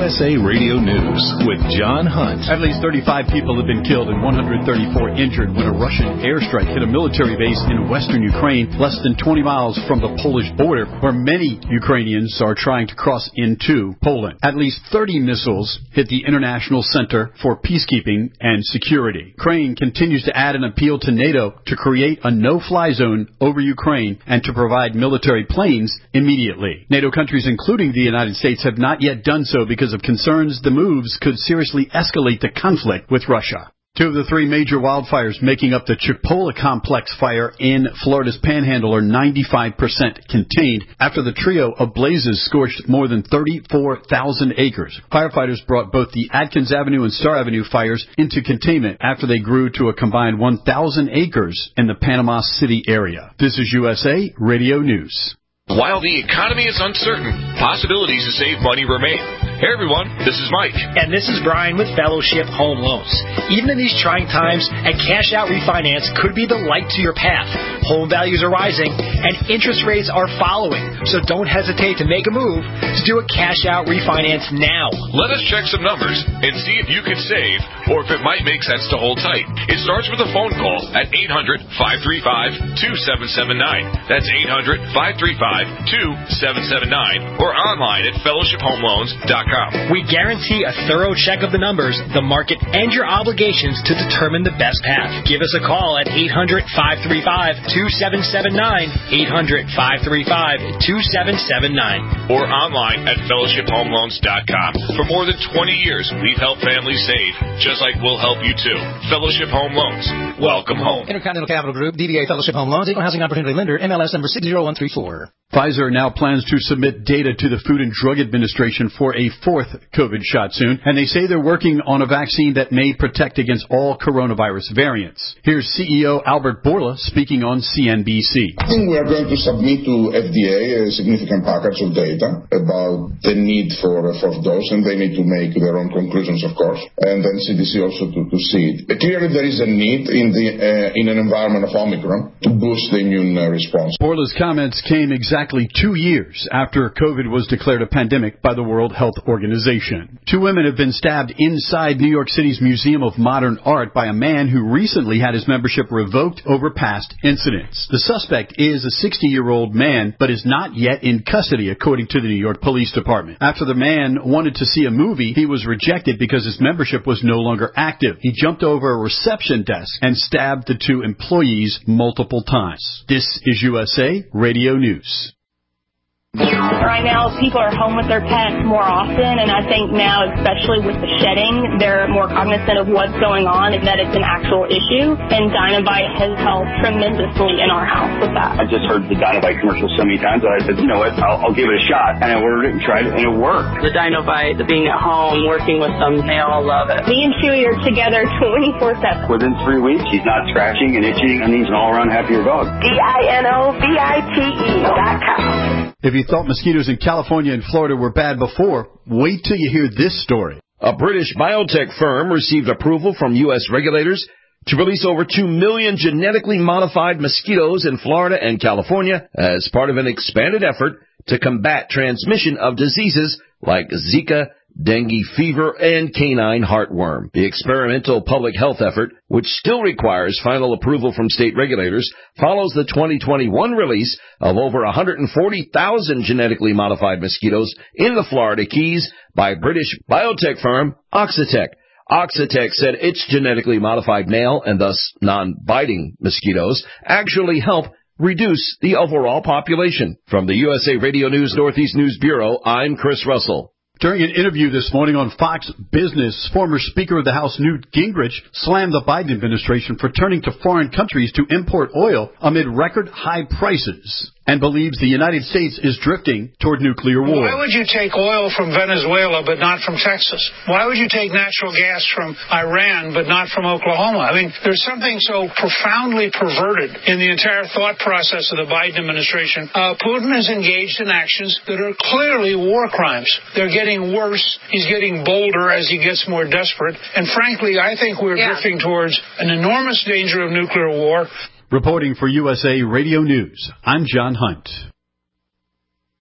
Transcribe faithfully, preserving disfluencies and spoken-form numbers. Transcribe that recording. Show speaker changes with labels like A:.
A: S A Radio News with John Hunt.
B: At least thirty-five people have been killed and one hundred thirty-four injured when a Russian airstrike hit a military base in western Ukraine, less than twenty miles from the Polish border, where many Ukrainians are trying to cross into Poland. At least thirty missiles hit the International Center for Peacekeeping and Security. Ukraine continues to add an appeal to NATO to create a no-fly zone over Ukraine and to provide military planes immediately. NATO countries, including the United States, have not yet done so because of concerns the moves could seriously escalate the conflict with Russia. Two of the three major wildfires making up the Chipola complex fire in Florida's Panhandle are ninety-five percent contained after the trio of blazes scorched more than thirty-four thousand acres. Firefighters brought both the Atkins Avenue and Star Avenue fires into containment after they grew to a combined one thousand acres in the Panama City area. This is U S A Radio News.
C: While the economy is uncertain, possibilities to save money remain. Hey everyone, this is Mike.
D: And this is Brian with Fellowship Home Loans. Even in these trying times, a cash out refinance could be the light to your path. Home values are rising and interest rates are following. So don't hesitate to make a move to do a cash out refinance now.
C: Let us check some numbers and see if you can save or if it might make sense to hold tight. It starts with a phone call at eight hundred, five three five, two seven seven nine. That's eight hundred, five three five, two seven seven nine or online at fellowship home loans dot com.
D: We guarantee a thorough check of the numbers, the market, and your obligations to determine the best path. Give us a call at eight hundred, five three five, two seven seven nine, eight hundred, five three five, two seven seven nine,
C: or online at fellowship home loans dot com. For more than twenty years, we've helped families save, just like we'll help you too. Fellowship Home Loans. Welcome home.
E: Intercontinental Capital Group, D B A Fellowship Home Loans, Equal Housing Opportunity Lender, M L S number six zero one three four.
B: Pfizer now plans to submit data to the Food and Drug Administration for a fourth COVID shot soon, and they say they're working on a vaccine that may protect against all coronavirus variants. Here's C E O Albert Bourla speaking on C N B C.
F: I think we are going to submit to F D A a significant package of data about the need for a fourth dose, and they need to make their own conclusions, of course, and then C D C also to, to see it. But clearly there is a need in, the, uh, in an environment of Omicron to boost the immune uh, response.
B: Bourla's comments came exactly Exactly two years after COVID was declared a pandemic by the World Health Organization. Two women have been stabbed inside New York City's Museum of Modern Art by a man who recently had his membership revoked over past incidents. The suspect is a sixty-year-old man, but is not yet in custody, according to the New York Police Department. After the man wanted to see a movie, he was rejected because his membership was no longer active. He jumped over a reception desk and stabbed the two employees multiple times. This is U S A Radio News.
G: Right now, people are home with their pets more often, and I think now, especially with the shedding, they're more cognizant of what's going on and that it's an actual issue, and Dinovite has helped tremendously in our house with that.
H: I just heard the Dinovite commercial so many times that I said, you know what, I'll, I'll give it a shot, and I ordered it and tried it, and it worked.
I: The Dinovite, the being at home, working with them, they all love it.
G: Me and Chewy are together twenty-four seven.
H: Within three weeks, he's not scratching and itching, and he's an all-around happier dog.
G: D I N O V I T E dot com.
B: If you thought mosquitoes in California and Florida were bad before, wait till you hear this story.
J: A British biotech firm received approval from U S regulators to release over two million genetically modified mosquitoes in Florida and California as part of an expanded effort to combat transmission of diseases like Zika, dengue fever, and canine heartworm. The experimental public health effort, which still requires final approval from state regulators, follows the twenty twenty-one release of over one hundred forty thousand genetically modified mosquitoes in the Florida Keys by British biotech firm Oxitec. Oxitec said its genetically modified male and thus non-biting mosquitoes actually help reduce the overall population. From the U S A Radio News Northeast News Bureau, I'm Chris Russell.
B: During an interview this morning on Fox Business, former Speaker of the House Newt Gingrich slammed the Biden administration for turning to foreign countries to import oil amid record high prices, and believes the United States is drifting toward nuclear war.
K: Why would you take oil from Venezuela but not from Texas? Why would you take natural gas from Iran but not from Oklahoma? I mean, there's something so profoundly perverted in the entire thought process of the Biden administration. Uh, Putin is engaged in actions that are clearly war crimes. They're getting worse. He's getting bolder as he gets more desperate. And frankly, I think we're yeah. drifting towards an enormous danger of nuclear war.
B: Reporting for U S A Radio News, I'm John Hunt.